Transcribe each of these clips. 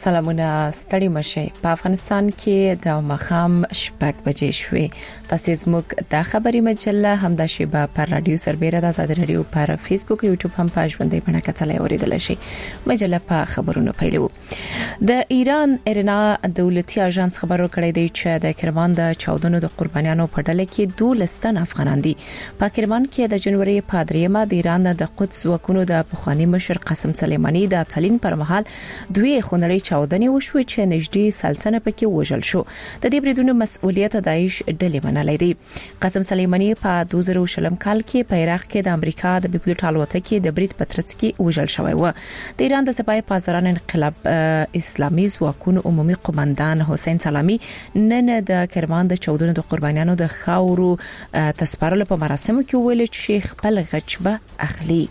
سلامونه ستړي مشه په افغانستان کې د مخام شپږ بجې شوې تاسو زموږ د خبري مجله همدا شیبه پر رادیو سربېره د آزاد رادیو پر فیسبوک یوټیوب هم په ژوندۍ بڼه کتلای اوریدل شي مجله په خبرونو پیلو د ایران ایرنا دولتي اژانس خبرو کړی دی چې د کرمان د چاودنو د قربانیانو په ډله کې 12 تن افغانان دي په کرمان کې د جنوري په 3مه د ایران د قدس وکونو د پخوانی مشر قاسم سلیمانی د تلین پر مهال دوی خونړی چاودنې وشوه چې نږدې سلطنه پکې وژل شو د دې بریدونو مسؤلیت داعش ډلې منلې دي قاسم سلیمانی په 2020 کال کې په عراق کې د امریکا د بیپلوټ الوتکې د برید پترڅ کې وژل شوی و د ایران د سپاه پاسداران انقلاب اسلامي ځواکونو عمومي قومندان حسین سلامی نن د کرمان د چاودنو د قربانیانو د خاورو تسپارلو په مراسمو کې ویل چې خپل غچبه اخلي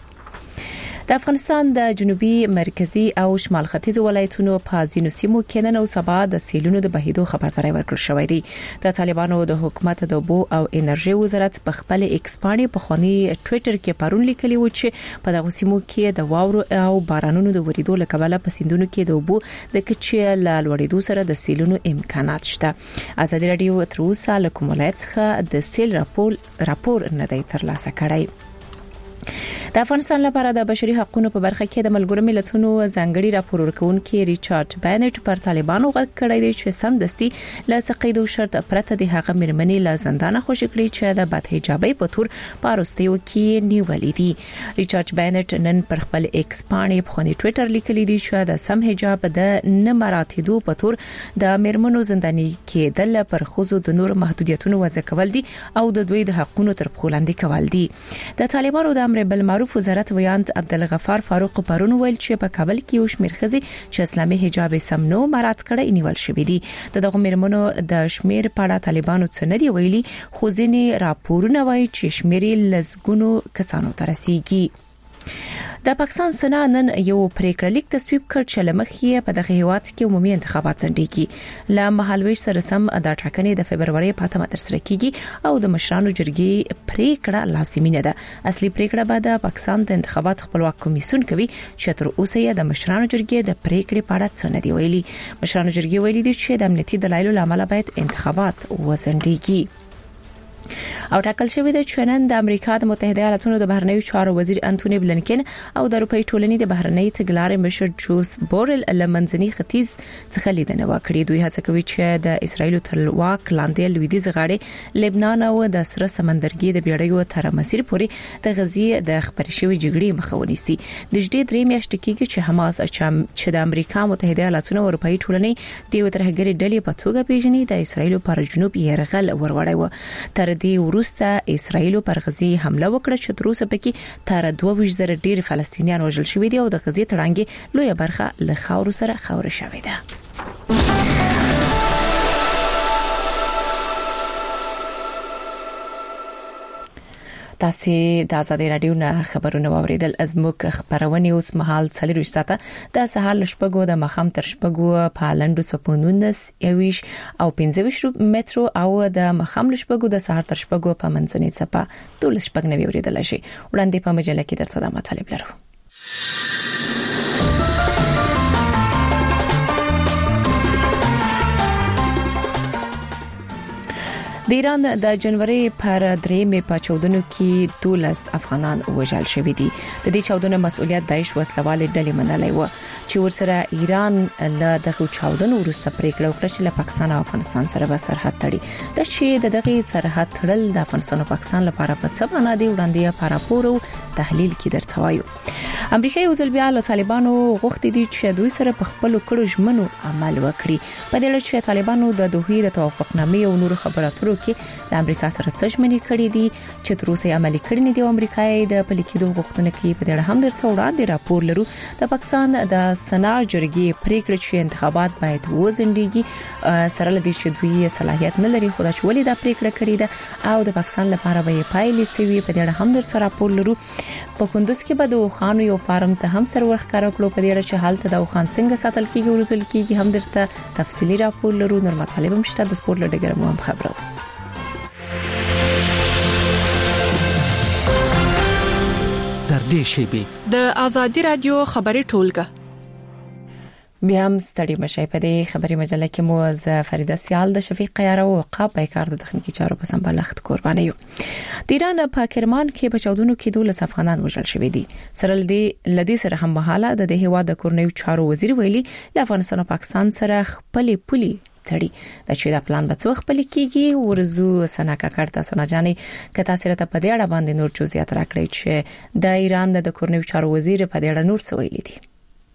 د افغانستان د جنوبي مرکزی او شمال ختیځ ولایتونو په ځینو سیمو کې نن او سبا د سیلونو د بهیدو خبرداري ورکړل شوې ده د طالبانو د حکومت د اوبو او انرژي وزارت په خپل ایکس باندې په خوني ټوئیټر کې پرون لیکلی و چې په دغه سیمو کې د واورو او بارانونو د وریدو لکبله په سیندونو کې د اوبو د کچې لوړېدو سره د سیلونو امکانات شته آزاد رادیو تر اوسه له کوم ولایت څخه د سیل راپور نه دی ترلاسه کړی د افغانستان لپاره د بشري حقوقو په برخه کې د ملګرو ملتونو ځانګړي راپور ورکونکي ریچارډ بانټ پر طالبانو غږ کړی دی چې سمدستي له تقیدو شرط پرته د هغه مرمنې له زندانه خوشی کړی چې د بد حجابي په تور پاروستیو کې نیولې دي ریچارډ بانټ نن پر خپل ایکس باندې په خوني ټوئیټر لیکلی دی چې د سم حجاب د نه مراتبو په تور د مرمنو زنداني کېدل پر خوځو د نور محدودیتونو وضع کول دي او د دوی د حقوقو تر پخولاندې کول دي د طالبانو د امر بالمعروف وزارت ویاند عبدالغفار فاروق پرون ویل چې په کابل کې یو شمېر ښځې چې اسلامي حجاب سم نو مراعات کړي نیول شوې دي دغه مرمنو د شمېر په اړه طالبانو څه نه دی ویلي خو ځینې راپورونه وایي چې شمېر لزګونو کسانو ته رسیږي د پاکستان سنا نن یو پریکړه لیک تصویب کړ چې لمخې په دغه هیواد کې عمومي انتخابات ځنډيږي لا مهالويش سره سم د ټاکنې د فبرवरी په 8 ترسره کیږي او د مشرانو جرګې پریکړه لازمي نه ده اصلي پریکړه به د پاکستان د انتخابات خپلواک کمیسیون کوي چې تر اوسه یې د مشرانو جرګې د پریکړې په اړه څه نه دی ویلي مشرانو جرګې ویلي دي چې د امنیتي دلایلو لامل باید انتخابات وځنډيږي او ټاکل شوی دی چې نن د امریکا د متحده ایالاتونو د بهرنیو چارو وزیر انټونی بلنکن او د اروپאי ټولنې د بهرنی تګلارې مشر جوز بورل لمنځني ختیځ څخه لیدنه وکړي دوی هڅه کوي چې د اسرایل تر واک لاندې لویدیځ غاړې لبنان او د سره سمندرګي د بیړیو تر مسیر پورې د غزي د خبري شوی جګړې مخه ونیسي د جدي درې میاشتې کې چې حماس چې د امریکا متحده ایالاتونو او اروپאי ټولنې د یو ترهګری ډلې په توګه پیژني د اسرایل پر جنوب یرغل وروړی و تر دې وروسته اسرایل پر غزي حمله وکړه چې تر اوسه پکې تر 22,000 ډیر فلسطینیان وژل شوي دي او د غزي تړانګي لویه برخه له خاور سره خاور شوې ده تاسو د آزاد رادیو نه خبرونه واوریدل ازموک خبرونه اوس مهال 40 ساعته د سهار لشپګو د مخام تر شپګو په لندو سپونونس یويش او 15 مترو او د مخام لشپګو د سهار تر شپګو په منځنۍ صفه 12 شپګ نه ویوریدل شي وړاندې په مجله کې درته د مطالب لرو د ایران د جنوري پر 3مه په چاودنو کې 12 افغانان وژل شوي دي د دې چاودنو مسؤلیت داعش وسلوال ډلې منلې و چې ورسره ایران له دغه چاودنو وروسته پریکړه وکړه چې له پاکستان او افغانستان سره به سرحد تړي د چې دغه سرحد تړل د افغانستان او پاکستان لپاره په څه معنا دی وړاندې په راپور او تحلیل کې درته وایو امریکا یو ځل بیا له طالبانو غوښتي دي چې دوی سره په خپل کړو ژمنو عمل وکړي په دې لړ چې طالبانو د دوحې د توافقنامې او نور خبراتو کې د امریکا سره څشمنی کړې دي چې تر اوسه عملي کړي نه دي امریکای د پلیکیدو غوښتنه کوي په دې هم درته وړاندې راپور لرو د پاکستان د سنا جرګې پریکړه چې انتخابات باید وځنډيږي سره لدی چې دوی صلاحیت نه لري خو دا چې ولې دا پریکړه کړې ده او د پاکستان لپاره به پایلې څه وي په دې هم درته راپور لرو په کندوز کې به د خانو یو فارم ته هم سر ورخ کارو کړو په دې چې حالت د خان څنګه ساتل کیږي ورزل کیږي هم درته تفصیلی راپور لرو نور مطالب هم شته د سپورت لډګر مو هم خبرو در دې شیبه د آزادی رادیو خبري ټولګه بیا هم ستړي مشي په دې خبري مجله کې مو از فریده سیال د شفیق قیاره او عقاب بیکار د تخنیکی چارو په سمبالښت قرباني یو د ایران په کرمان کې په چاودنو کې 12 افغانان وژل شوي دي سره لدی سره هم مهاله د هیواد د کورنیو چارو وزیر ویلي د افغانستان او پاکستان سره خپل پولي تړي د چې د پلان په څو خپل کېږي ورزو سناکا کړه سنجاني کته سره ته په دې اړه باندې نور جزئیات راکړي چې د ایران د کورنیو چارو وزیر په دې اړه نور څه ویلي دي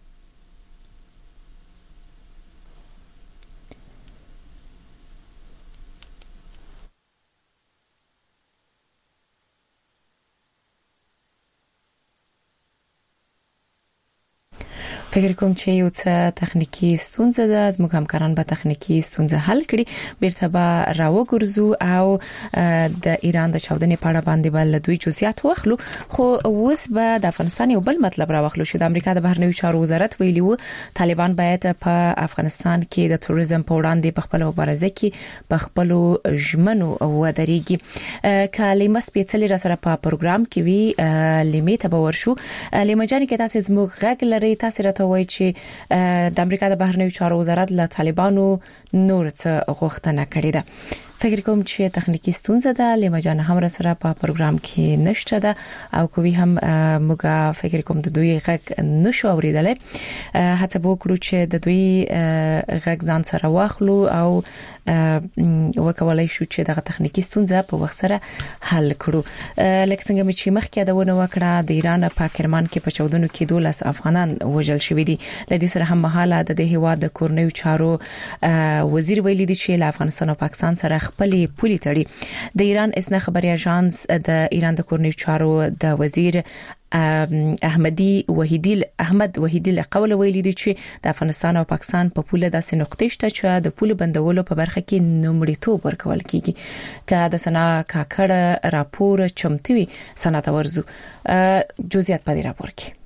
فکر کوم چې یو څه تخنیکی ستونزه ده از موږ همکاران به تخنیکی ستونزه حل کړي بیرته به راوګرځو او د ایران د چاودنې په اړه باندې بل دوی جزئیات واخلو خو اوس به د افغانستان یو بل مطلب راوخلو چې د امریکا د بهرنیو چارو وزارت ویلي وو طالبان باید په افغانستان کې د توریزم په وړاندې په خپل مبارزه کې په خپل ژمنو ودرېږي کلمه سپیڅلې را سره په پروګرام کې وی لیمه ته ورشو لیمه جان کې تاسو زموږ غږ لري تاسو وای چې د امریکا د بهرنیو چارو وزارت له طالبانو نور څه غوښتنه کړې ده فکر کوم چې تخنیکی ستونزه ده لیمه جان هم را سره په پروګرام کې نشته ده او کوي هم موږ فکر کوم د دوی غږ نشو اوریدل هڅه وکړو چې د دوی غږ ځان سره واخلو او وکولای شو چې دغه تخنیکی ستونزه په وخت سره حل کړو لکه څنګه چې مخکې دا ونه وکړه د ایران په کرمان کې په چاودنو کې 12 افغانان وژل شوي دي لدې سره هم مهاله د هیواد د کورنیو چارو وزیر ویلي دي چې له افغانستان او پاکستان سره خپل پولي تړي د ایران اسنه خبري اژانس د ایران د کورنیو چارو د وزیر احمد وحیدی له قول ویلي دي چې د افغانستان او پاکستان په پوله داسې نقطې شته چې د پوله بندولو په برخه کې نومړیتوب ورکول کیږي که د سنا کاکړه راپور چمتوي سنت ورزو جزئیات په دې راپور کې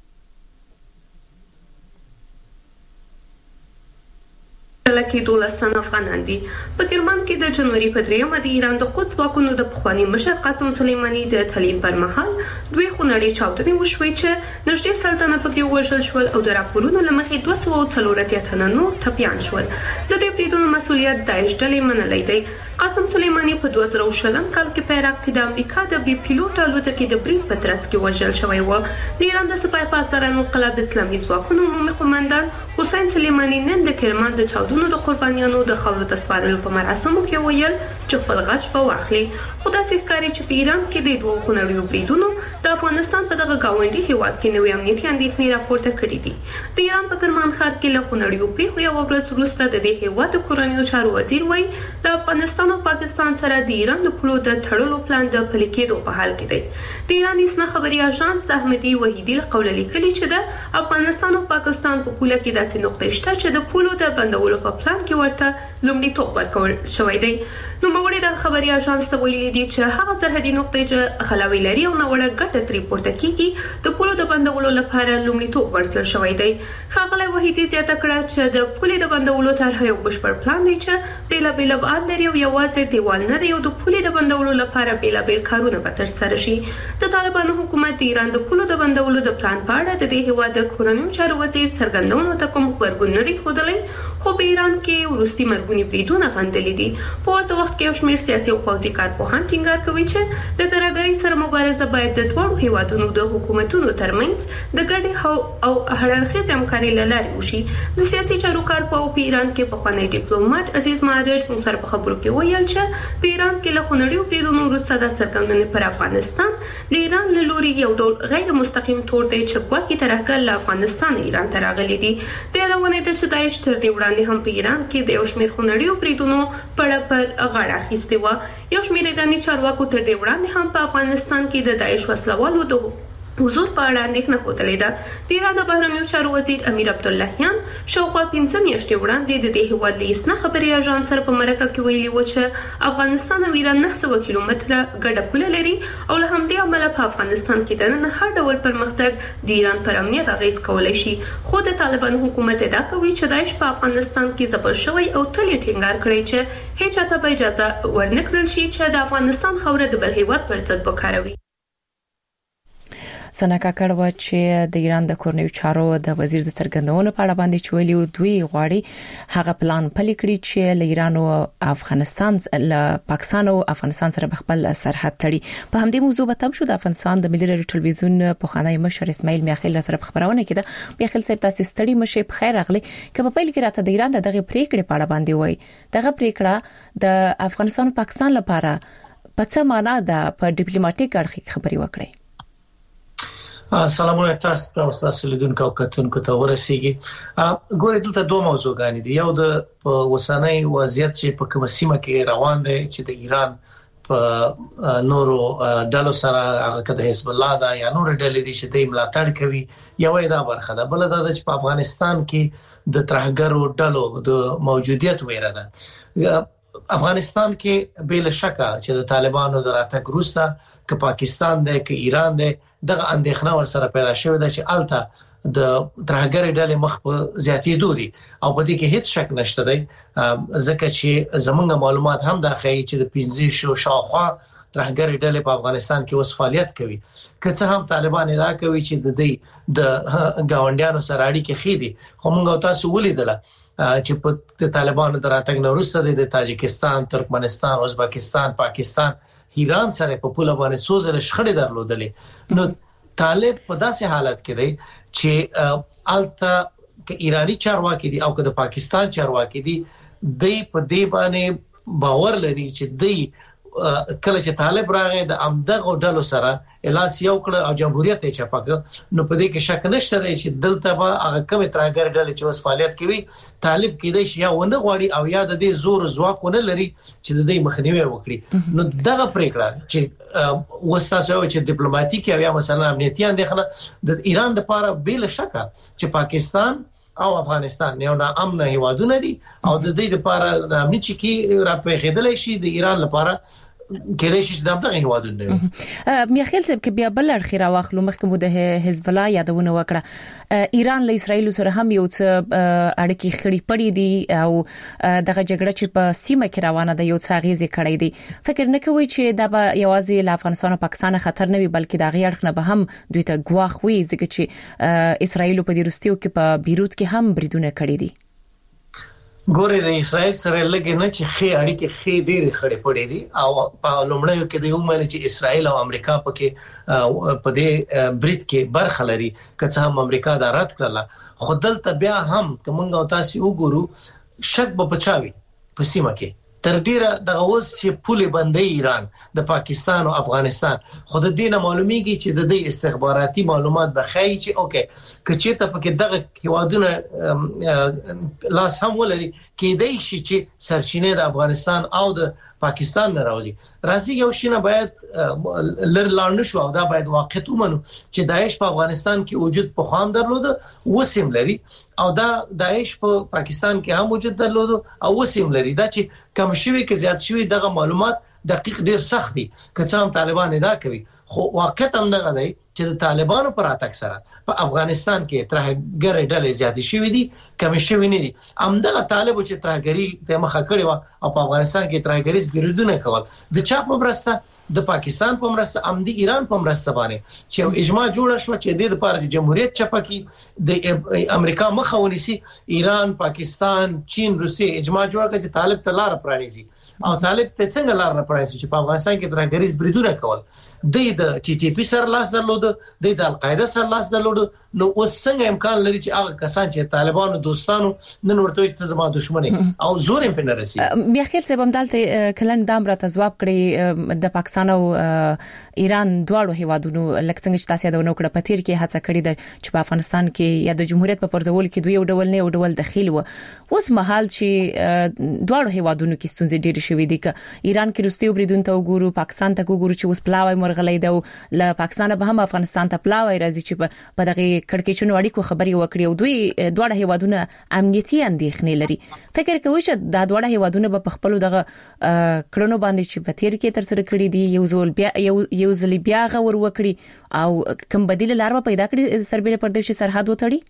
لکه 12 افغانان دي په کرمان کې د جنوري په 3 د ایران د قدس واکونو د پخوانی مشر قاسم سلیمانی د تلین پر مهال دوی خونړی چاودنې وشوي چې نږدې سلطنه پکې وژل شول او د راپورونو لمخې 240 تنه نور ټپيان شول د دې بریدونو مسولیت داعش ډلې منلې دی قاسم سلیمانی په 2000 کال کې په عراق کې د امریکا د بي پیلوټ الوتکې د برید په ترڅ کې وژل شوی و د ایران د سپاه پاسدارانو انقلاب اسلامي ځواکونو عمومي قومندان حسین سلیمانی نن د کرمان د چاودنو د قربانیانو د خاورو د سپارلو په مراسمو کې ویل چې خپل غچ په واخلي خدای سي ښکاري چې په ایران کې د دوه خونړیو بریدونو د افغانستان په دغه گاونډي هیواد کې نوې امنیتي اندېښنې راپورته کړې دي د ایران په کرمان ښار کې له خونړیو پیښو یو ورځ وروسته د دې هیواد د کورنیو چارو وزیر وایي د افغانستان او پاکستان سره د ایران د پولو د تړلو پلان د پلي کېدو په حال کې دی د ایران اسنه خبري اژانس احمدي وحیدی له قول لیکلي چې د افغانستان او پاکستان په پوله کې داسې نقطې شته چې د پولو د بندولو په پلان کې ورته لومړیتوب ورکول شوی دی نو موري د خبري اژانس ته ویلي دي چې هغه سرحدي نقطې چې خلاوي لري او نوړه ګټه تری پورته کیږي د پولو د بندولو لپاره لومړیتوب ورکړل شوی دی خغله وحیدی زیاته کړه چې د پولې د بندولو طرح یو بشپړ پلان دی چې بیلابیل ابعاد لري او یوازې دیوال نه دی او د پولې د بندولو لپاره بیلابیل کارونه به ترسره شي د طالبانو حکومت د ایران د پولو د بندولو د پلان په اړه د دې هیواد د کورنیو چارو وزیر څرګندونو ته کوم خبرګون نه خوده خو په ایران کې ورستي مرګونی بریدونه غندلې دي په ورته وخت کې یو شمېر سیاسي او پوځي کارپوهان ټینګار کوي چې د ترهګرۍ سره مبارزه باید د دوه هیوادونو د حکومتونو ترمنځ د ګډې او هررخیز همکاري لاره وشي د سیاسي چارو کارپوه په ایران کې په خوانی ډیپلوماټ عزیز مهاجر سره په خبرو کې ویل چې په ایران کې له خونړیو بریدونو وروسته د څرګندونې پر افغانستان د ایران له لوري یو ډول غیر مستقیم تور دی چې ګواکې ترهګر له افغانستان ایران ته راغلي دي د یادونه ده چې داعش تر دې وړاندې هم په ایران کې د یو شمېر خونړیو بریدونو پر غاړه اخیستې وه یو شمېر ایراني چارواکو تر دې وړاندې هم په افغانستان کې د داعش وسلوالو د حضور په اړه اندېښنه خوتلې ده د ایران د بهرنیو چارو وزیر امیر عبداللهیان شاوخوا 15 میاشتې وړاندې د دې هیواد له اسنه خبري اژانس سره په مرکه کې ویلي و چې افغانستان او ایران 900 کیلومتره ګډه پوله لري او له همدې امله په افغانستان کې د نن هر ډول پرمختګ د ایران پر امنیت اغیز کولای شي خو د طالبان حکومت ادعا کوي چې داعش په افغانستان کې ځپل شوی او تل یې ټینګار کړی چې هیڅ چاته به اجازه ورنکړل شي چې د افغانستان خوره د بل هیواد پر ضد وکاروي سنکا کړو چې د ایران د کورنیو چارو د وزیر د څرګندونو په اړه باندې چويلي دوی غواړي هغه پلان پلي کړی چې له ایران او افغانستان له پاکستان او افغانستان سره خپل سرحد تړي. په همدې موضوع به تم شو د افغانستان د ملي رادیو ټلویزیون په خانه مشر اسماعیل میاخیل سره خبرونه کړه. میاخیل صاحب تاسو ستړي مشه په خیر راغلي کله په پیل کې راته د ایران دغه پریکړه په اړه باندې وای دغه پریکړه د افغانستان او پاکستان لپاره په څه معنا ده په ډیپلوماټیک اړخ خبري وکړي. سلامونه تاسو او تاسو لیدونکو او کتونکو ته ورسیږي. ګورې دلته دوه موضوعګانې دي. یو د وسنۍ وضعیت چې په کومه سیمه کې روان دی چې د ایران په نورو ډلو سره هغه کده حزب الله دا یا نور ډلې دي چې د ملاتړ کوي یو دا برخه ده. بل دا چې په افغانستان کې د ترهګرو ډلو د موجودیت ویره ده. افغانستان کې بل شکه چې د طالبانو د راتګ وروسته که پاکستان دی که ایران دی دغه اندېښنه ور سره پیدا شوې ده چې الته د ترهګر ډلې مخ په زیاتې دوري او په دې کې هیڅ شک نشته دی ځکه چې زمونږ معلومات هم دا ښیي چې د 15 شاوخوا ترهګر ډلې په افغانستان کې اوس فعالیت کوي. که څه هم طالبان ادعا کوي چې د دې د گاونډیانو سره اړیکې خېدي خو موږ تاسو ولیدل چې په طالبانو دراتګ نورسته د تاجکستان، ترکمنستان، ازبکستان، پاکستان، ایران سره په پوله باندې څو ځله شخړې درلودلې. نو طالب په داسې حالت کې دی چې الته ک ایرانی چارواکي دي او که د پاکستان چارواکي دي د په دې باندې باور لري چې د کله چې طالب راغی د امدغه ډلو سره الاس یو کړ او جمهوریت یې چپک نو په دې کې شک نشته دی چې دلته به هغه کوم ترهګر ډلې چې اوس فعالیت کوي طالب کېدای شي یا ونه غواړي او یا د دې زور ځواکونه لري چې د دې مخنیوي وکړي. نو دغه پریکړه چې وستاسو چې ډیپلوماټیک یا مثلا امنیتي اندېښنه د ایران لپاره بل شک چې پاکستان او افغانستان یو نه امن هیوادونه دي او د دې لپاره د امنیت کې را پیښېدل شي د ایران لپاره کېدای شي د دغه هیوادونه وي. میاخیل صاحب کې بیا بل اړخ راوخلو مخکې مو د حزب الله یادونه وکړه. ایران له اسرایل سره هم یو څه اړیکې خړې پړې دي او دغه جګړه چې په سیمه کې روانه ده یو څه غیزه کړې دي. فکر نه کوي چې دا به یوازې له افغانستان او پاکستان خطر نه وي بلکې دا غي اړخ نه به هم دوی ته ګواښ وي ځکه چې اسرایل په دې وروستیو کې په بیروت کې هم بریدونه کړې دي. ګورې د اسرائیل سره لګي نه چې خې اړیکې خې ډېرې خړې پړې دي او په لومړیو کې د یو معنی چې اسرائیل او امریکا پکې په دې برید کې برخه لري که څه هم امریکا دا رد کړله خو دلته بیا هم کومه او تاسو وګورو شک به بچاوي په سیمه کې تر ډیره د اوس چې پولې بندي ایران د پاکستان او افغانستان خود د دینه معلومیږي چې د دې استخباراتي معلومات به خای چې اوکې کچې ته پکې دغه هیوادونه لاس هم ولري کې دای شي چې سرچینه د افغانستان او د پاکستان نه راځي یو شینه باید لړ نشو او دا باید واقعیت ومنو چې داعش په افغانستان کې وجود په خام درلود وسیم لري او دا داعش په پاکستان کې هم وجود درلود او وسیم لري دا چې کم شوی کې زیات شوی دغه معلومات دقیق ډیر سخت دي که څه هم طالبان ادعا کوي خو واقعیت هم دغه دی چې د طالبانو پر اتک سره په افغانستان کې ترهګر ډلې زیات شوی دي کم شوی نه دي همدغه طالبو چې ترهګری ته مخه کړی و او په افغانستان کې ترهګریز بریدونه کول د چاپ مبرسته د پاکستان په مرسته ام د ایران په مرسته باندې چې اجماع جوړه شو چې د لپاره د جمهوریت چپکی د امریکا مخه ونیسي ایران پاکستان چین روسي اجماع جوړ کړي چې طالب ته لار پرانیزي او طالب ته څنګه لار پرانیزي چې په افغانستان کې ترهګریز بریدونه کول د ټي ټي پی سره لاس درلود د القاعده سره لاس درلود نو اوس څنګه امکان لري چې هغه کسان چې طالبانو دوستانو نن ورته ته زما دښمنه او زور یې په نرسي میاخیل صاحب هم دلته کلن دام را تجواب کړی د پاکستان او ایران دواړو هیوادونو لکه څنګه چې تاسو دا ونوکړه په تیر کې هڅه کړې ده چې په افغانستان کې یا د جمهوریت په پرځول کې دوی یو ډول نه یو ډول دخیل و اوس مهال چې دواړو هیوادونو کې ستونزې ډېرې شوې دي ک ایران کې روسي بریدون ته وګورو پاکستان ته وګورو چې اوس پلاوی مرغلې ده له پاکستان به هم افغانستان ته پلاوی راځي چې په دغه کړکېچونو اړیکو خبري وکړي او دوی دواړه هیوادونه امنیتي اندېښنې لري. فکر کوي چې دا دواړه هیوادونه په خپل دغه کړنو باندې چې په تیر کې تر سره کړی دي یو ځل بیا غور وکړي او کوم بدیل لار پیدا کړي سربېره پردیشي سرحد وتړي.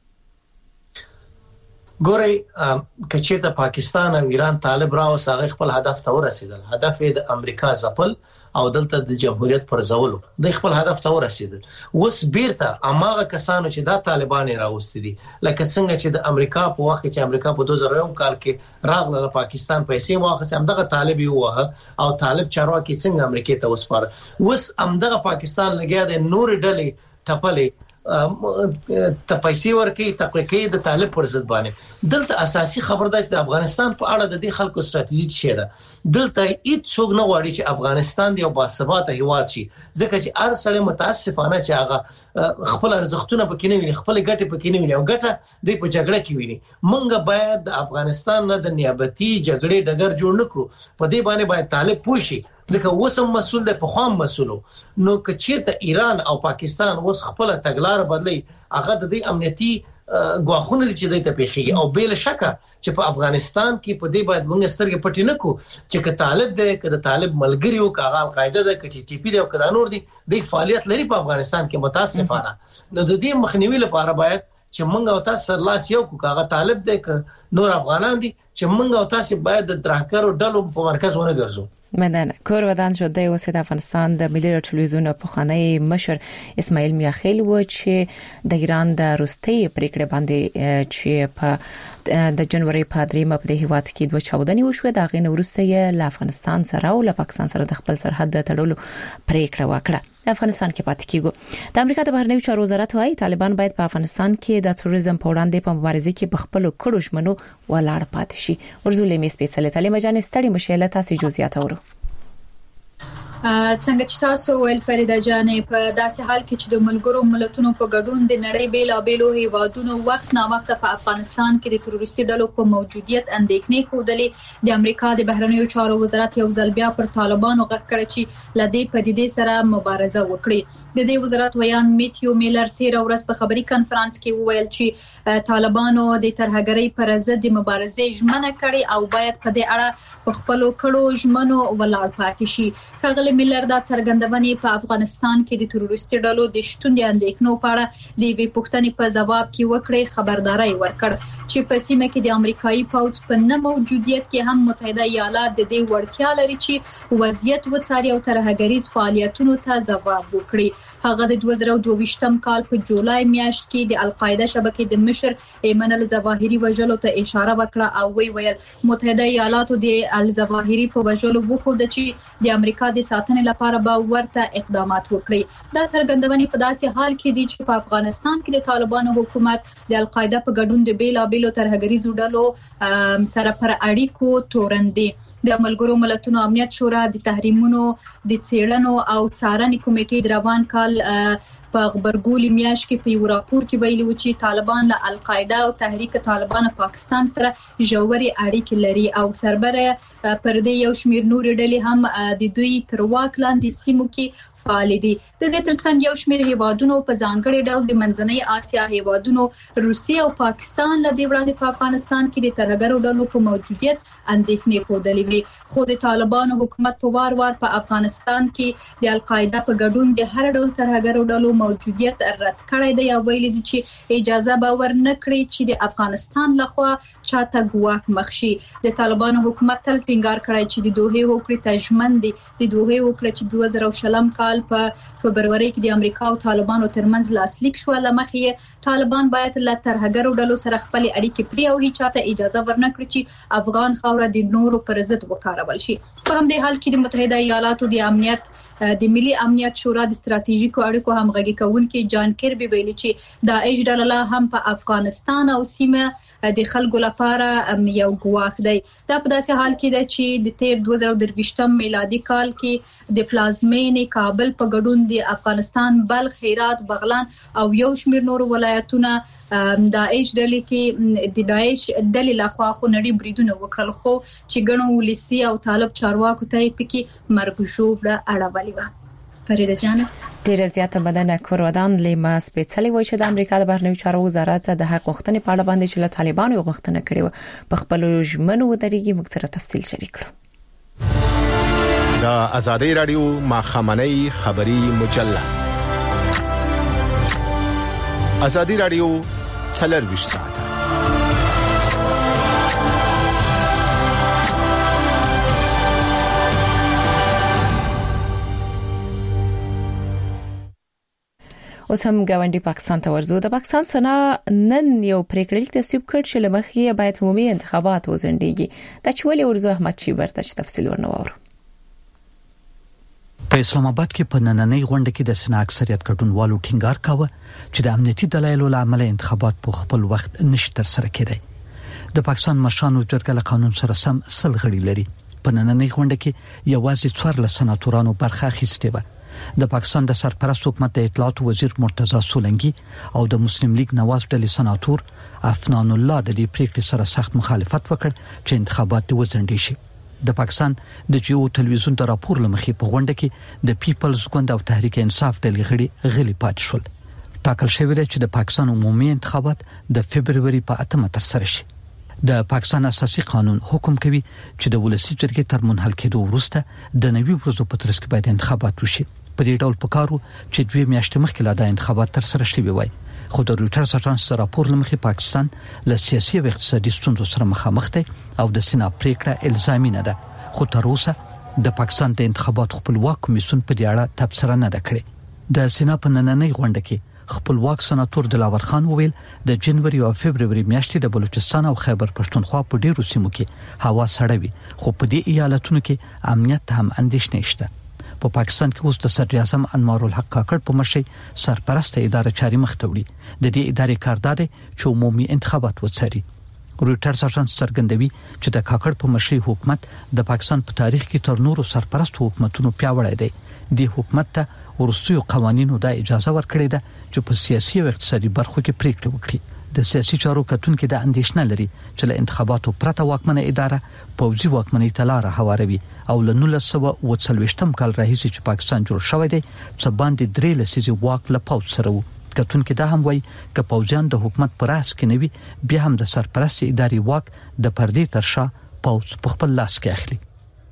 ګوري کچې د پاکستان او ایران طالب راو ساغه خپل هدف ته ورسېدل هدف د امریکا ځپل او دلته د جمهوریت پر ځولو د خپل هدف ته ورسېدل. اوس بیرته اماغه کسانو چې د طالبان راوستي دي لکه څنګه چې د امریکا په وخت کې چې امریکا په 2001 کال کې راغله له پاکستان پیسې واخیسته، همدغه طالب یو او طالب چارواکي څنګه امریکا ته وسپاره. اوس همدغه پاکستان لګیا د نور ډلې ټپلې ته پیسې ورکي تقویقي د طالب پر ضد باندې. دلته اساسي خبر ده چې د افغانستان په اړه د دې خلکو ستراتیژي څه ده. دلته هیڅ څوک نه غواړي چې افغانستان یو باثباته هیواد شي، ځکه چې هر سړی متاسفانه چې هغه خپل ارزښتونه پکې نه ویني، خپل ګټه پکې نه ویني او ګټه د په جګړه کې ویني. مونږ باید د افغانستان نه د نیابتي جګړې ډګر جوړ نکړو. په دې باندې باید طالب پوښي، ځکه وسم مسول ده په خام مسولو. نو کچېرته ایران او پاکستان وس خپل تګلار بدلی، هغه د دې امنیتي غواخونه چې د ته پیخي او بل شکه چې په افغانستان کې په دې باید موږ سترګې پټې نکو چې که طالب ده که د طالب ملګری او کاغه القاعده ده که ټي پی ده او که نور دي د فعالیت لري په افغانستان کې متاسفانه. نو د دې مخنیوي لپاره باید چې موږ او تاسو لاس یو کو کاغه طالب ده که نور افغانان دي چې موږ او تاسو باید د ترهګرو ډلو په مرکز ونه ګرځو. مدن کور ودان شده اوسه د افغانستان د ملي ټلویزیون په خانه مشر اسماعیل میاخیل و چې د ایران د روستي پریکړه باندې چې په د جنوري په 3 په هیواد کې دوه چاودنې وشوه. د غین ورسته له افغانستان سره او له پاکستان سره د خپل سرحد تړلو پریکړه وکړه. د افغانستان کې پاتې کیږي. د امریکا د بهرنیو چارو وزارت وايي طالبان باید په افغانستان کې د تروریزم په وړاندې په مبارزه کې په خپل کړو ژمنو ولاړ پاتې شي. ورزولې مې سپیڅلې تعلیم جان ستړي مشاله تاسو جزئیات اورو. څنګه چې تاسو ویل فریده جانې په داسې حال کې چې د ملګرو ملتونو په ګډون د نړۍ بیلابېلو هیوادونو وخت نا وخت په افغانستان کې د تروریستي ډلو په موجودیت اندېښنې ښودلې، د امریکا د بهرنیو چارو وزارت یو ځل بیا پر طالبانو غږ کړ چې لدې پدیدې سره مبارزه وکړي. د دې وزارت ویان میتیو میلر 13 ورځ په خبري کانفرنس کې وویل چې طالبانو د ترهګرۍ پر ضد د مبارزې ژمنه کړې او باید په دې اړه په خپل کړو ژمنو ولاړ پاتې شي. میلر دا څرګندونې په افغانستان کې د تروریستي ډلو د شتون د اندېښنو په اړه د وی پوښتنې په جواب کې وکړې خبرداري ورکړ چې په سیمه کې د امریکایي پوځ په نه موجودیت کې هم متحده ایالات د دې وړتیا لري چې وضعیت وڅاري او ترهګریز فعالیتونو ته ځواب وکړي. هغه د 2022 کال په جولای میاشت کې د القاعده شبکې د مشر ایمن الظواهری وژلو ته اشاره وکړه او ویل متحده ایالاتو د الظواهری په وژلو وکړه چې د امریکا د ساتنې لپاره به ورته اقدامات وکړي. دا څرګندونې په داسې حال کې دي چې په افغانستان کې د طالبانو حکومت د القاعده په ګډون د بیلابېلو ترهګریزو ډلو سره پر اړیکو تورندې. د ملګرو ملتونو امنیت شورا د تحریمونو د څېړنو او څارنې کمیټې د روان کال په خبرګولي میاشت کې په یو راپور کې ویلي و چې طالبان له القاعده او تحریک طالبان پاکستان سره ژورې اړیکې لري او سربره پر دې یو شمېر نور ډلې هم د دوی تر واک لاندې سیمو کې فعال دي. د دې ترڅنګ یو شمېر هیوادونو په ځانګړي ډول د منځنۍ اسیا هیوادونو روسیه او پاکستان له دې وړاندې په افغانستان کې د ترهګرو ډلو په موجودیت اندېښنې ښودلې وي. خو د طالبانو حکومت په وار په افغانستان کې د القاعده په ګډون د هر ډول ترهګرو ډلو موجودیت رد کړی دی او ویلي دي چې اجازه به ورنکړي چې د افغانستان لخوا چاته ګواښ مخ شي. د طالبانو حکومت تل ټینګار کړی چې د دوه هوکړې تضمن دي. د دوه هوکړه چې 2020 کال په فبرवरी کې د امریکا او طالبانو ترمنځ لاسلیک شو، لمخې طالبان باید له ترهګرو ډلو سره خپل اړیکې پرې او هیڅ چاته اجازه ورنکړي چې افغان خاوره د نورو پر ضد وکارول شي. په همدې حال کې د متحده ایالاتو د امنیت د ملي امنیت شورا د ستراتیژیکو اړیکو همغږي کوونکي جان کربي ویلي چې داعش ډله هم په افغانستان او سیمه د خلکو لپاره یو ګواښ دی. دا په داسې حال کې ده چې د تیر 2023 میلادي کال کې د پلازمینې کابل په ګډون د افغانستان بلخ، هرات، بغلان او یو شمېر نور ولایتونه داعش ډلې کې د داعش ډلې لخوا خونړي بریدونه وکړل، خو چې ګڼو ولسي او طالب چارواکو ته پکې مرګ ژوبله اړولې وه. فریده جان ډیره زیاته بدنه کورودان لیما سپیڅلې وای چې د امریکا د بهرنیو چارو وزارت د حق غوښتنې په اړه باندې چې له طالبانو غوښتنه کړې و په خپل ژمنو ودرېږي. موږ سره تفصیل شریک کړو. د آزادۍ رادیو ماخامنۍ خبري مجله آزادۍ رادیو 24 ساعت اوس هم ګاونډي پاکستان ته ورزو. د پاکستان سنا نن یو پریکړه تصویب کړ چې لمخې باید عمومي انتخابات وزنديږي. د چولې ورزو احمد چیبر ته تفصیل ورنوورو. په اسلام آباد کې په نننۍ غونډه کې د سنا اکثریت ګډونوالو ټینګار کاوه چې د امنیتي دلایلو له امله انتخابات په خپل وخت نشي تر سره کېدای. د پاکستان مشرانو جرګه له قانون سره سم سل غړي لري. په نننۍ غونډه کې یوازې 14 سناتورانو برخه اخیستې و. د پاکستان د سرپرست حکومت د اطلاعات وزیر مرتضی سولنګي او د مسلم لیگ نواز ډلې سناتور افنان الله د دې پریکړې سره سخت مخالفت وکړ چې انتخابات وزندي شي. د پاکستان د جیو ټلویزیون د راپور لمخې په غونډه کې د پیپلز ګوند او تحریک انصاف ډلې غړي غلي پات شول. ټاکل شوی دی چې د پاکستان عمومي انتخابات د فبرवरी په 8 تر سره شي. د پاکستان اساسي قانون حکم کوي چې د ولسی جرګې تر منحل کېدو وروسته د نوي ورځو په ترڅ کې باید انتخابات وشي. په دې ډول پکارو چې 2 میاشتې مخکې لا د انتخابات تر سره شوي وای. خو د رويټرز اژانس راپور لمخې پاکستان له سیاسي او اقتصادي ستونزو سره مخامخ دی او د سنا پریکړه الزامي نه ده. خو تر اوسه د پاکستان د انتخابات خپلواک کمیسیون په دې اړه تبصره نه ده کړې. د سنا په نننۍ غونډه کې خپلواک سناتور دلاور خان وویل د جنوري او فبرवरी میاشتې د بلوچستان او خیبر پښتونخوا په ډیرو سیمو کې هوا سړه وي، خو په دې ایالتونو کې امنیت هم اندېښنې شته. په پاکستان کې اوس د صدر اعظم انوار الحق کاکړ په مشرۍ سرپرست اداره چاري مخ ته وړي. د دې ادارې کاردار چې عمومي انتخابات وڅاري. رويټرز اژانس څرګندوي چې د کاکړ په مشرۍ حکومت د پاکستان په تاریخ کې تر نورو سرپرست حکومتونو پیاوړی دی. د حکومت ته ورستیو قوانینو د اجازه ورکړې ده چې په سیاسي او اقتصادي برخو کې پریکړه وکړي. د سیاسي چارو کتونکو د اندېښنه لري چې له انتخاباتو پرته واکمنه اداره پوځي واکمنۍ ته لار هواروي او له 1940 کال راهیسې چې پاکستان جوړ شوی دی څه باندې 3 لسیزې واک له پوځ سره وو. کتونکو دا هم وایي چې پوځیان د حکومت پر اس کې نوي بیا هم د سرپرست اداري واک د پردې تر شا پوځ په خپل لاس کې اخلي.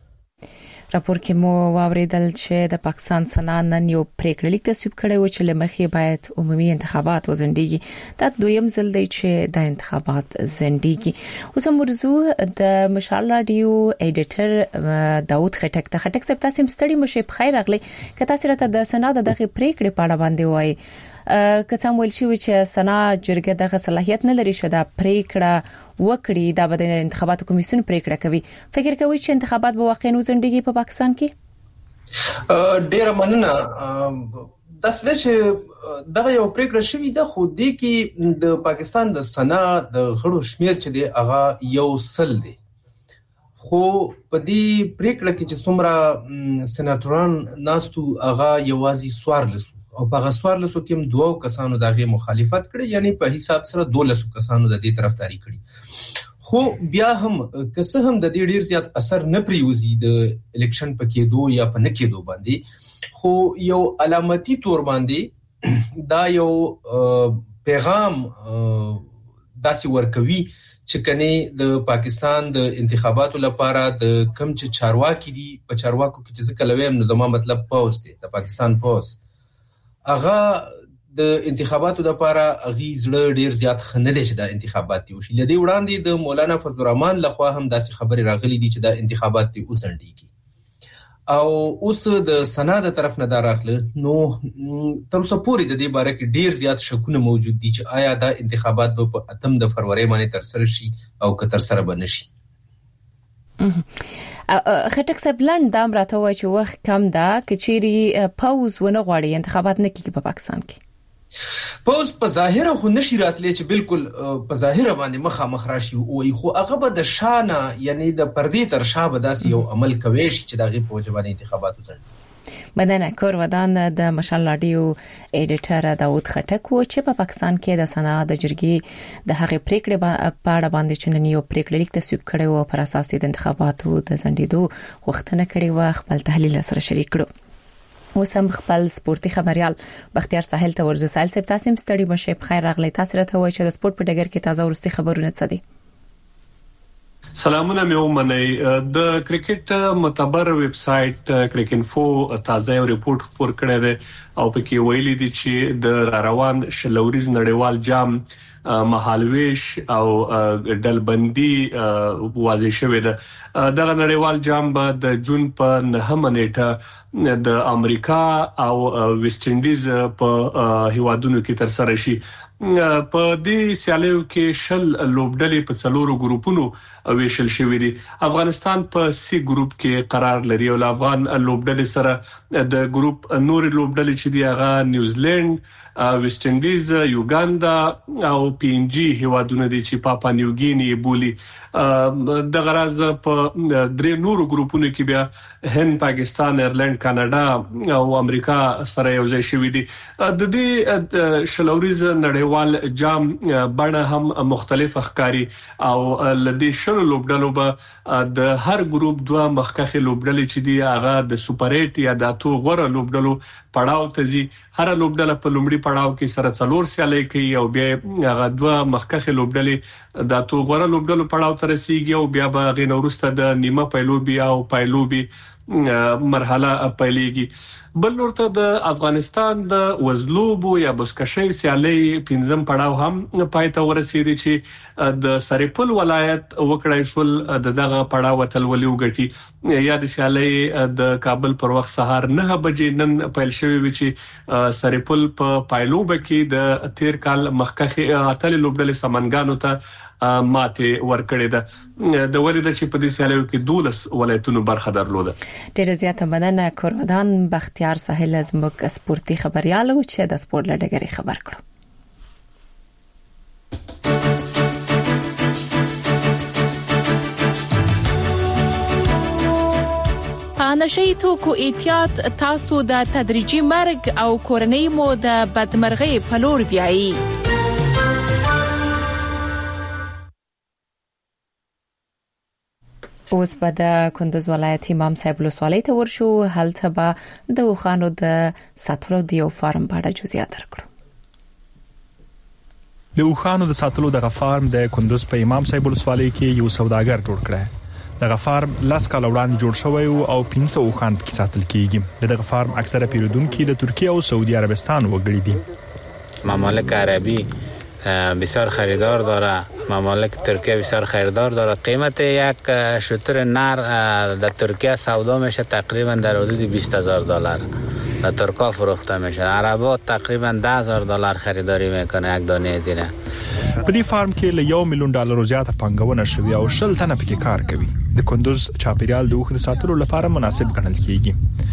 راپور کې مو واوریدل چې د پاکستان سنا نن یو پریکړه لیک تصویب کړی و چې لمخې باید عمومي انتخابات وزنديږي. دا دویم ځل دی چې د انتخابات زنديږي. اوس مرزو د مشال رادیو ایډیټر داوود خټک ته خټک صاحب تاسو مستړي مشه په خیر اغلی که تاسو راته د سنا د دغه پریکړې په اړه باندې وایي که څنګه ویل شي چې سنا جرګه دغه صلاحیت نه لري چې دا پریکړه وکړي دا به د انتخاباتو کمیسیون پریکړه کوي. فکر کوي چې انتخابات به واقعا وزنديږي په پاکستان کې؟ ډیر مننه. د څه چې دغه یو پریکړه شوې ده خو د کې د پاکستان د سنا د غړو شمیر چې دی هغه یو سل دی. خو په دې پریکړه کې چې څومره سناتوران ناستو هغه یوازې 14 او په غسوار لسو کې هم 2 کسانو دغه مخالفت کړي، یعنی په حساب سره 12 کسانو د دې طرفداري کړي. خو بیا هم کسه هم د دې ډیر زیات اثر نه پریوزي د الیکشن پکې دوه یا په نکېدو باندې. خو یو علامتي تور باندې دا یو پیغام داسې ورکوي چې کني د پاکستان د انتخاباتو لپاره د کم چې چارواکي دي په چارواکو کې چې څه کلوي نو زموږ مطلب پوز دی د پاکستان پوز هغه د انتخاباتو لپاره اغي زړه ډیر زیات خنه دي چې د انتخابات دی وشي. لدی وړاندې د مولانا فضل الرحمن لخوا هم داسې خبري راغلي دي چې د انتخابات دی وسنډيږي او اوس د سنا د طرف نه دا راغله. نو تر اوسه پورې د دې باره کې ډیر زیات شکونه موجود دي چې آیا دا انتخابات به په 8 فروری باندې تر سره شي او که تر سره به نشي. خټک صاحب لاند دام راته وای چې وخت کم ده کچيري پاوز ونه غواړي انتخابات نه کیږي په پاکستان کې. پاوز په ظاهر خو نشي راتلی چې بالکل په ظاهر باندې مخامخ راشي او خو هغه به د شانه یعنی د پردې تر شا به داسې یو عمل کوي چې دغه په وجبانه انتخابات وځي. مدنه کور ودان د مشال رادیو ایډیټر داوود خټک و چې په پاکستان کې د سنا د جرګې د هغه پریکړې په اړه باندې چې نن یو پریکړه لیک تصویب کړي او پر اساس د انتخاباتو د زندیدو وختونه کړي و خپل تحلیل سره شریک کړو. وسم خپل سپورتي خبريال بختیار ساحل ته ورزو سال سپ تاسو مستړي مشه په خیر اغلی تاسو راته وای چې د سپورت په ډګر کې تازه ورستي خبرونه څه دي؟ سلامونه مې ومنئ. د کرکټ معتبر ویب سټ کرکینفو تازه ریپورت خبر کړی دی او پکې ویلي دي چې د روان شلوريز نړیوال جام مهالويش او ډلبندي واضح شوې ده. دغه نړیوال جام به د جون په 9 نیټه د امریکا او ویسټ انډیز په هیوادونو کې تر سره شي. په دې سیالیو کې شل لوبډلې په څلورو ګروپونو ویشل شوې دي. افغانستان په سی ګروپ کې قرار لري او افغان لوبډلې سره د ګروپ نور لوبډلې چې دی هغه نیوزیلند، ویسټ انډیز، یوګاندا او پی ان جی هیوادونه دي چې پاپا نیوګینی بولی. د غراز په درې نورو ګروپونو کې بیا هند، پاکستان، ایرلند، کاناډا او امریکا سره یو ځای شوي دي. د دې شلوریز نړیوال جام بڼه هم مختلف ښکاري او لدې شلو لوبډلو به د هر ګروپ دوه مخکخي لوبډلې چې دی هغه د سوپر 8 یا د اتو غوړه لوبډلو پړاو ته ځي. هر لوبډله په لومړي پړاو کې سره څلور سیالي کوي او بیا هغه دوه مخکخي لوبډلې د اتو غوړه لوبډلو پړاو ته رسیږي او بیا به غي نورسته د نیمه پایلوبي او پایلوبي مرحله پیلېږي. بل نورته د افغانستان د وزلوبو یا بسکشي سیالي 5م پړاو هم پاتې ورسېدي چې د سرپل ولایت وکړای شول دغه پړاو تلولي وګټي. یا د سیالي د کابل پر وخت سهار 9 بجې نن پیل شوی و چې سرپل په پایلوب کې د تیر کال مخکخي اتل لوبډلې سمنګانو ته ماته ورکړې ده. د ولید چې په دې سیالیو کې 12 ولایتونو برخه درلوده. ډېر زیاته مننه کورودان بختیار ساحل زموږ سپورتي خبريال او چې د سپورت لړګري خبر کړو. نشي توکو احتیاط تاسو د تدریجي مرګ او کورنۍ مو د بدمرغۍ په لور بیایي. اوس په د کندوز ولایت امام صاحب ولسوالۍ ته ورشو. هلته به د وخانو د ساتلو د یو فارم په اړه جزئیات درکړو. د وخانو د ساتلو د فارم د کندوز په امام صاحب ولسوالۍ کې یو سوداګر جوړ کړی. دغه فارم لاس کال وړاندې جوړ شوی او 500 وخان پکې ساتل کیږي. دغه فارم اکثره پیرودونکو د ترکیه او سعودی عربستان وګړي دي. ممالک عربی بسیار خریدار داره، ممالک ترکیه بسیار خریدار داره. قیمت یک شتر نر در ترکیه سودا میشه تقریبا در حدود $20,000 در ترکیه فروخته میشه. عربا تقریبا $10,000 خریداری میکنه یک دانه زینه. په دې فارم کې له $1 میلیون زیاته پنګونه شوې او 60 تنه پکې کار کوي. د کندوز چاپیریال د وخت ساتلو لپاره مناسب ګڼل کیږي.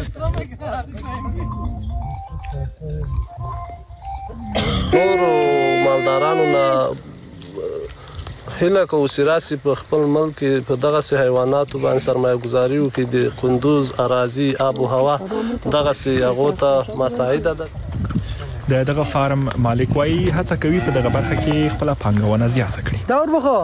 نور مالدارانو نه هله کو سیراسي په خپل ملک په دغه سي حیواناتو باندې سرمایه گذاري وکړي. د کندوز اراضي آب او هوا دغه سي هغه ته مساعده ده. دغه فارم مالک وايي هڅه کوي په دغه برخه کې خپل پنګونه زیاته کړي. دا وربخه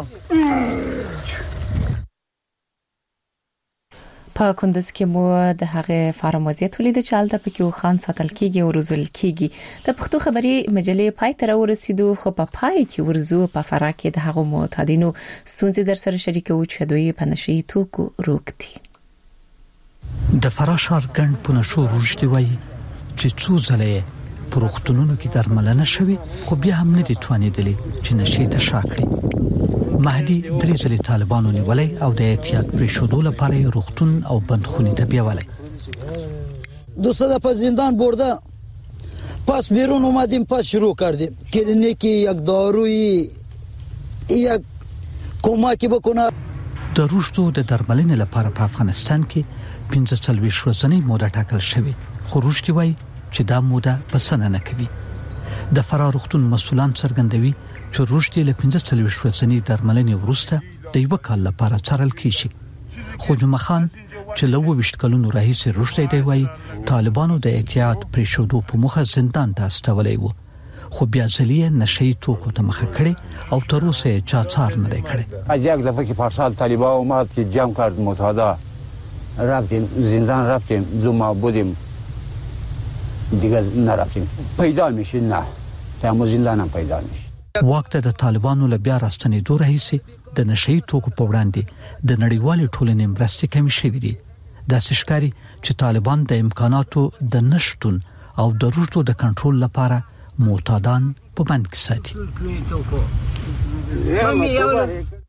په کندوز کې مو د هغه فارم وضعیت ولید چې حالت پکې وخان ساتل کیږي او روزل کیږي. د پښتو خبري مجلې پای ته ورسېدو خو په پای کې ورزو په فرا کې د هغه معتادینو ستونزې در سره شریکو چې دوی په نشي توکو روکتي. د فرا شهر ګڼ په نشو روشتي وای چې څو ځله پروختونونو کې درملنه شوی خو بیا هم نه دي توانیدلی چې نشي ته شاکړي. مهدي درې ځلې طالبانو نیولې او د احتیاط پرې شودو لپاره روختون او بندخونی ته بیاوله. دوستا په زندان برده پس بیرون اومدیم پس شروع کردیم کلینیکی یک دارویی یک کمکی بکنه. د روشتو د درملنې لپاره په افغانستان کې 45 ورځې موده ټاکل شوې خو روشتي وای چې دا موده پسنه نه کوي. د فرا روختون مسولان څرګندوي چې روشتي له 45 ورځې درملنې وروسته د یو کال لپاره څارل کیږي. خو جمعه خان چې له 20 کلونو راهیسې روشتي دی وای طالبانو د احتیاط پرې شودو په مخه زندان ته استولې وو خو بیا ځلې نشي توکو ته مخه کړي او تر اوسه چا څار نه کړي. از یک دفعه که پارسال طالبان اومد که جمع کرد متحده رفتیم زندان رفتیم دو ماه بودیم دیگه نرفتیم. پیدا میشه نه تمام زندان هم پیدا میشه. وخت د طالبانو له بیا راستنې دوه هیڅ د نشي توکو په وړاندې د نړیوال ټولنې مرستې کمی شوې دي. د سشکاري چې طالبان د امکاناتو د نشټون او د روشتو د کنټرول لپاره معتادان په بند کې ساتي.